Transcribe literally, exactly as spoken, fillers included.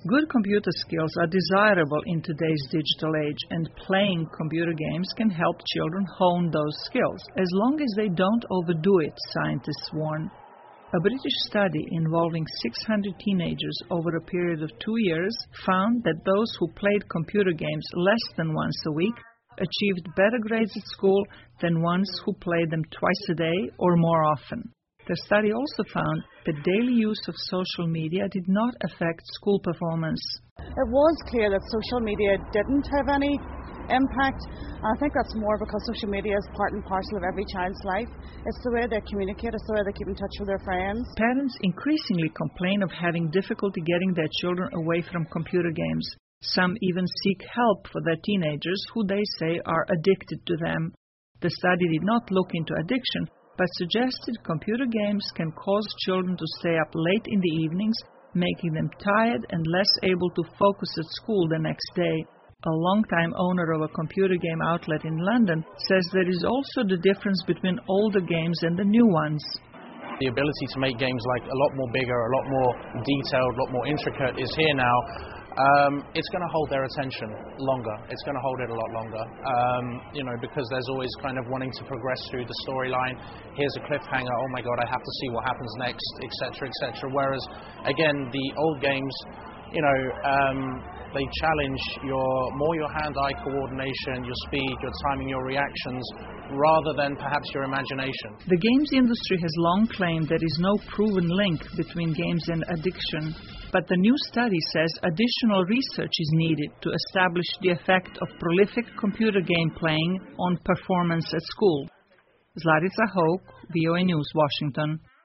Good computer skills are desirable in today's digital age, and playing computer games can help children hone those skills, as long as they don't overdo it, scientists warn. A British study involving six hundred teenagers over a period of two years found that those who played computer games less than once a week achieved better grades at school than ones who played them twice a day or more often. The study also found that daily use of social media did not affect school performance. It was clear that social media didn't have any impact. I think that's more because social media is part and parcel of every child's life. It's the way they communicate, it's the way they keep in touch with their friends. Parents increasingly complain of having difficulty getting their children away from computer games. Some even seek help for their teenagers who they say are addicted to them. The study did not look into addiction, but suggested computer games can cause children to stay up late in the evenings, making them tired and less able to focus at school the next day. A longtime owner of a computer game outlet in London says there is also the difference between older games and the new ones. The ability to make games like a lot more bigger, a lot more detailed, a lot more intricate is here now. Um, it's going to hold their attention longer. It's going to hold it a lot longer, um, you know, because there's always kind of wanting to progress through the storyline. Here's a cliffhanger. Oh my God, I have to see what happens next, et cetera, et cetera. Whereas, again, the old games, you know, um, they challenge your more your hand-eye coordination, your speed, your timing, your reactions, rather than perhaps your imagination. The games industry has long claimed there is no proven link between games and addiction, but the new study says additional research is needed to establish the effect of prolific computer game playing on performance at school. Zlarica Hoke, V O A News, Washington.